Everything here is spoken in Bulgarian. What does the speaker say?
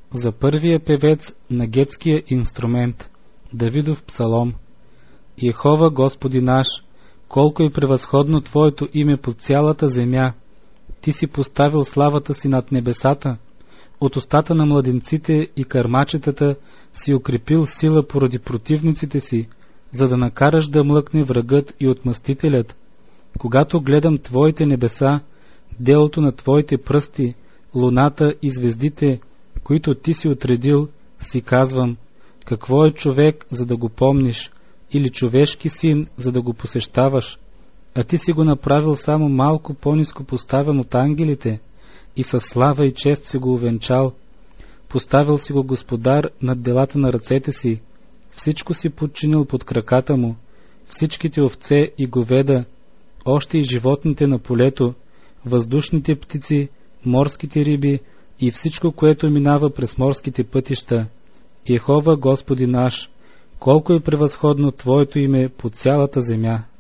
за първия певец на гетския инструмент, Давидов псалом. Йехова, Господи наш, колко е превъзходно Твоето име по цялата земя. Ти си поставил славата си над небесата, от устата на младенците и кърмачетата си укрепил сила поради противниците си, за да накараш да млъкне врагът и отмъстителят. Когато гледам Твоите небеса, делото на Твоите пръсти, луната и звездите, които Ти си отредил, си казвам: какво е човек, за да го помниш, или човешки син, за да го посещаваш? А Ти си го направил само малко по-ниско поставен от ангелите и със слава и чест си го увенчал. Поставил си го господар над делата на ръцете си, всичко си подчинил под краката му, всичките овце и говеда, още и животните на полето, въздушните птици, морските риби и всичко, което минава през морските пътища. Йехова, Господи наш, колко е превъзходно Твоето име по цялата земя.